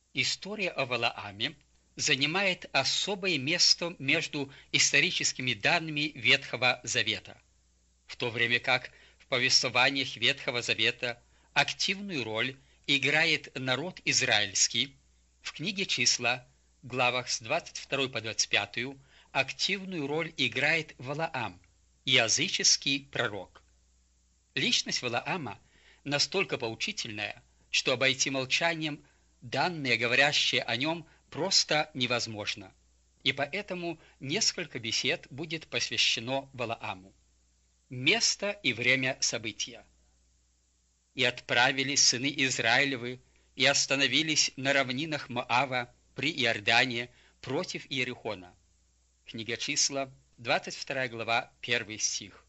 История о Валааме занимает особое место между историческими данными Ветхого Завета, в то время как в повествованиях Ветхого Завета активную роль играет народ израильский. В книге «Числа», главах с 22 по 25, активную роль играет Валаам, языческий пророк. Личность Валаама настолько поучительная, что обойти молчанием данные, говорящие о нем, просто невозможно. И поэтому несколько бесед будет посвящено Валааму. Место и время события. «И отправились сыны Израилевы, и остановились на равнинах Моава при Иордане против Иерихона». Книга Числа, 22 глава, 1 стих.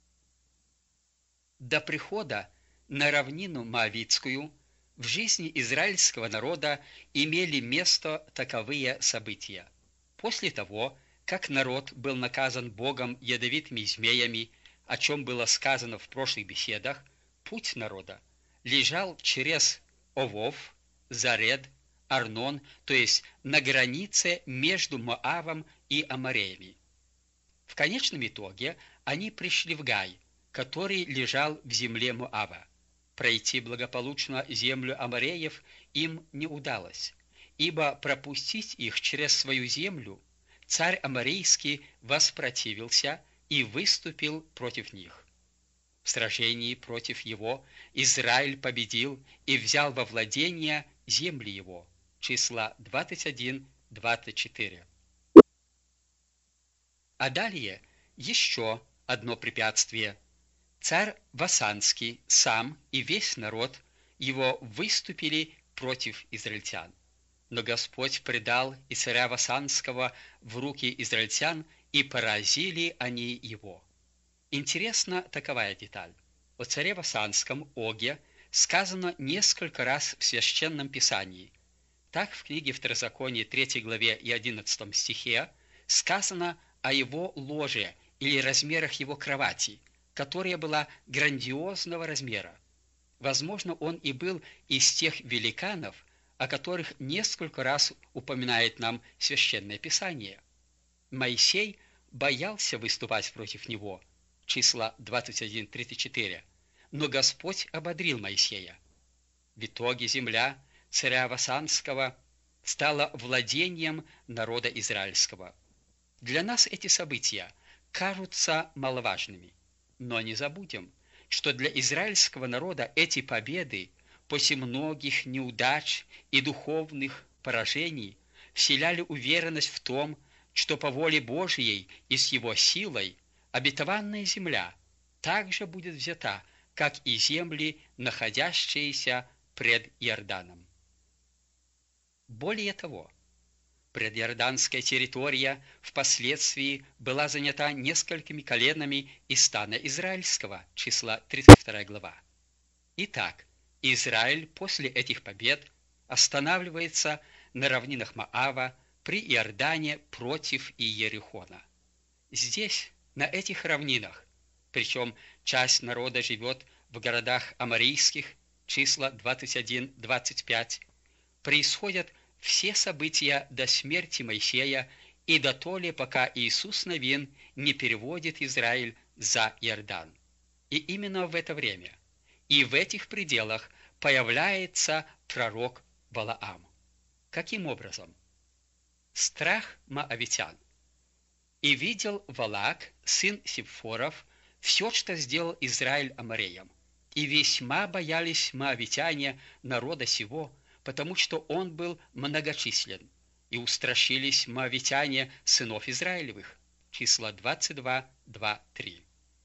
До прихода на равнину Моавитскую в жизни израильского народа имели место таковые события. После того, как народ был наказан Богом ядовитыми змеями, о чем было сказано в прошлых беседах, путь народа лежал через Овов, Заред, Арнон, то есть на границе между Моавом и Амореями. В конечном итоге они пришли в Гай, который лежал в земле Моава. Пройти благополучно землю Амореев им не удалось, ибо пропустить их через свою землю царь Аморейский воспротивился и выступил против них. В сражении против его Израиль победил и взял во владение земли его. Числа 21-24. А далее еще одно препятствие. Царь Васанский сам и весь народ его выступили против израильтян. Но Господь предал и царя Васанского в руки израильтян, и поразили они его. Интересна таковая деталь. О царе Васанском Оге сказано несколько раз в Священном Писании. Так в книге Второзакония 3 главе и 11 стихе сказано о его ложе или размерах его кровати, которая была грандиозного размера. Возможно, он и был из тех великанов, о которых несколько раз упоминает нам Священное Писание. Моисей боялся выступать против него, числа 21-34, но Господь ободрил Моисея. В итоге земля царя Васанского стала владением народа израильского. Для нас эти события кажутся маловажными, но не забудем, что для израильского народа эти победы после многих неудач и духовных поражений вселяли уверенность в том, что по воле Божьей и с его силой обетованная земля также будет взята, как и земли, находящиеся пред Иорданом. Более того, предиорданская территория впоследствии была занята несколькими коленами из стана израильского, числа 32 глава. Итак, Израиль после этих побед останавливается на равнинах Моава при Иордане против Иерихона. Здесь, на этих равнинах, причем часть народа живет в городах аморийских, числа 21-25, происходят все события до смерти Моисея и до то ли, пока Иисус Навин не переводит Израиль за Иордан. И именно в это время и в этих пределах появляется пророк Валаам. Каким образом? Страх моавитян. «И видел Валак, сын Сипфоров, все, что сделал Израиль Амореям, и весьма боялись моавитяне народа сего, потому что он был многочислен, и устрашились моавитяне сынов Израилевых». Числа 22, 2, 3.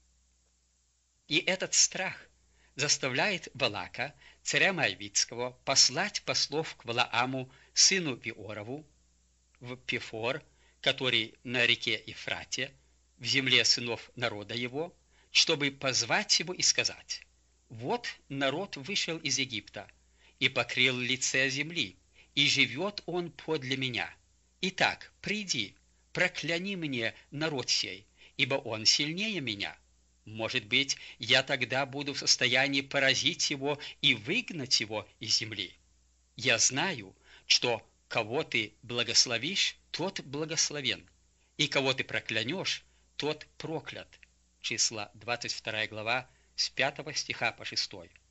И этот страх заставляет Валака, царя Моавитского, послать послов к Валааму, сыну Виорову, в Пефор, который на реке Ефрате, в земле сынов народа его, чтобы позвать его и сказать: «Вот народ вышел из Египта и покрыл лице земли, и живет он подле меня. Итак, приди, прокляни мне народ сей, ибо он сильнее меня. Может быть, я тогда буду в состоянии поразить его и выгнать его из земли. Я знаю, что кого ты благословишь, тот благословен, и кого ты проклянешь, тот проклят. Числа 22 глава с 5 стиха по 6.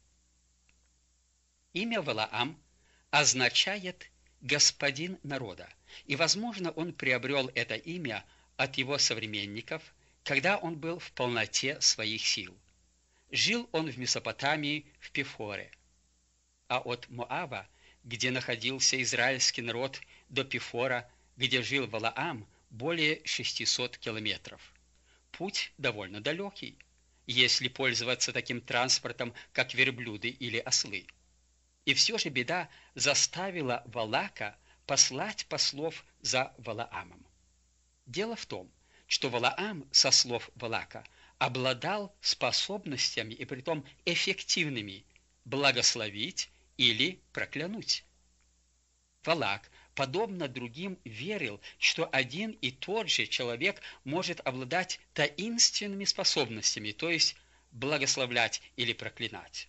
Имя Валаам означает «господин народа», и, возможно, он приобрел это имя от его современников, когда он был в полноте своих сил. Жил он в Месопотамии, в Пефоре, а от Моава, где находился израильский народ, до Пефора, где жил Валаам, более 600 километров. Путь довольно далекий, если пользоваться таким транспортом, как верблюды или ослы. И все же беда заставила Валака послать послов за Валаамом. Дело в том, что Валаам, со слов Валака, обладал способностями, и притом эффективными, благословить или проклянуть. Валак, подобно другим, верил, что один и тот же человек может обладать таинственными способностями, то есть благословлять или проклинать.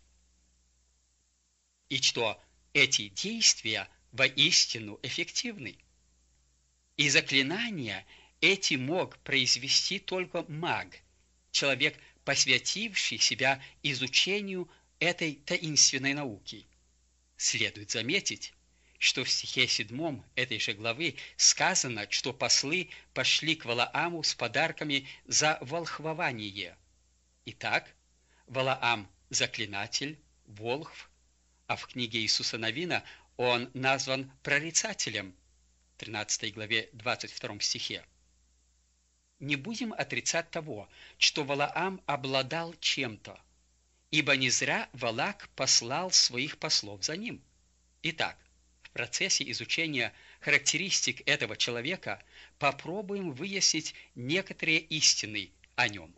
И что эти действия воистину эффективны. И заклинания эти мог произвести только маг, человек, посвятивший себя изучению этой таинственной науки. Следует заметить, что в стихе 7 этой же главы сказано, что послы пошли к Валааму с подарками за волхвование. Итак, Валаам – заклинатель, волхв, а в книге Иисуса Навина он назван прорицателем, 13 главе 22 стихе. Не будем отрицать того, что Валаам обладал чем-то, ибо не зря Валак послал своих послов за ним. Итак, в процессе изучения характеристик этого человека попробуем выяснить некоторые истины о нем.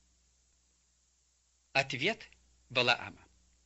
Ответ Валаама.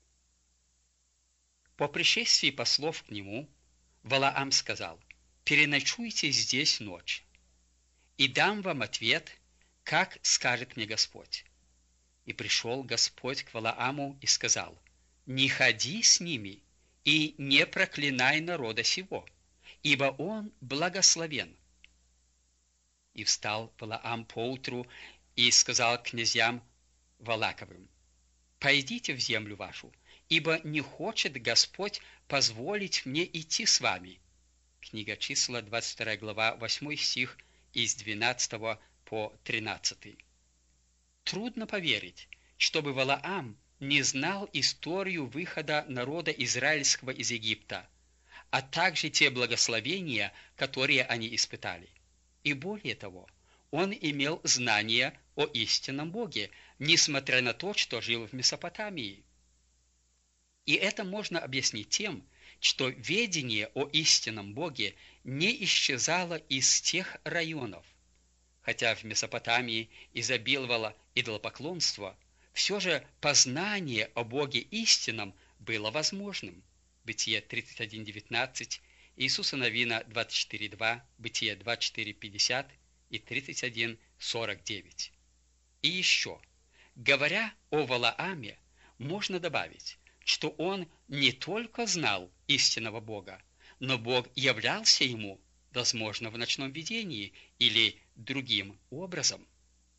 По пришествии послов к нему Валаам сказал: «Переночуйте здесь ночь, и дам вам ответ, как скажет мне Господь». И пришел Господь к Валааму и сказал: «Не ходи с ними и не проклинай народа сего, ибо он благословен». И встал Валаам поутру и сказал князьям Валаковым: «Пойдите в землю вашу, ибо не хочет Господь позволить мне идти с вами». Книга Числа, 22 глава, 8 стих, из 12 по 13. Трудно поверить, чтобы Валаам не знал историю выхода народа израильского из Египта, а также те благословения, которые они испытали. И более того, он имел знания о истинном Боге, несмотря на то, что жил в Месопотамии. И это можно объяснить тем, что ведение о истинном Боге не исчезало из тех районов. Хотя в Месопотамии изобиловало идолопоклонство, все же познание о Боге истинном было возможным. Бытие 31:19, Иисуса Навина 24:2, Бытие 24:50 и 31:49. И еще, говоря о Валааме, можно добавить, что он не только знал истинного Бога, но Бог являлся ему, возможно, в ночном видении или другим образом.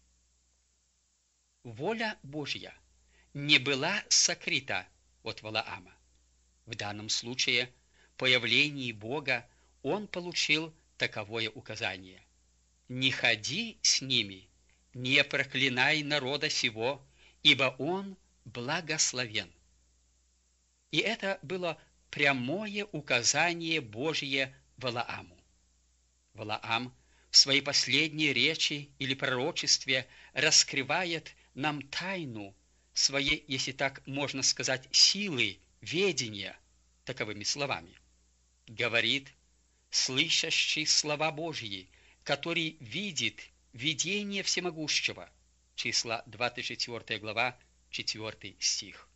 Воля Божья не была сокрыта от Валаама. В данном случае, по явлении Бога, он получил таковое указание: «Не ходи с ними, не проклинай народа сего, ибо он благословен». И это было прямое указание Божье Валааму. Валаам в своей последней речи или пророчестве раскрывает нам тайну своей, если так можно сказать, силы ведения таковыми словами. Говорит слышащий слова Божьи, который видит видение всемогущего. Числа 24 глава, 4 стих.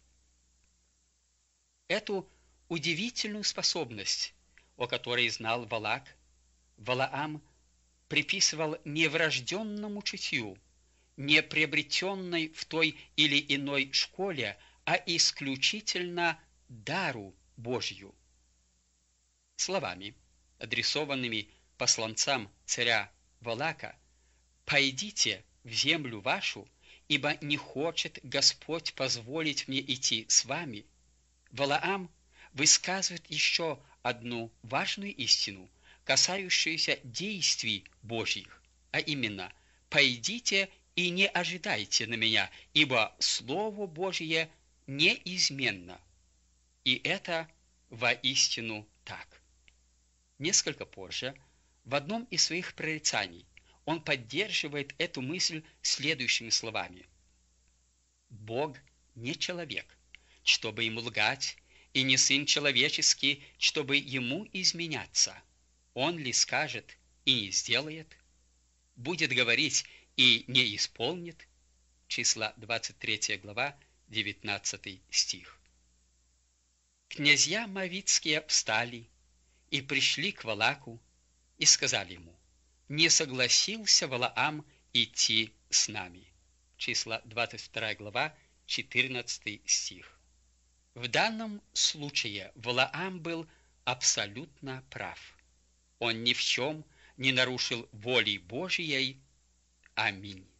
Эту удивительную способность, о которой знал Валак, Валаам приписывал не врожденному чутью, не приобретенной в той или иной школе, а исключительно дару Божью. словами, адресованными посланцам царя Валака: «Пойдите в землю вашу, ибо не хочет Господь позволить мне идти с вами», Валаам высказывает еще одну важную истину, касающуюся действий Божьих, а именно: «Пойдите и не ожидайте на меня, ибо Слово Божье неизменно». И это воистину так. Несколько позже, в одном из своих прорицаний, он поддерживает эту мысль следующими словами: «Бог не человек, чтобы ему лгать, и не сын человеческий, чтобы ему изменяться. Он ли скажет и не сделает? Будет говорить и не исполнит». Числа 23 глава, 19 стих. Князья Моавитские встали и пришли к Валаку и сказали ему: «Не согласился Валаам идти с нами». Числа 22 глава, 14 стих. В данном случае Валаам был абсолютно прав. Он ни в чем не нарушил воли Божьей. Аминь.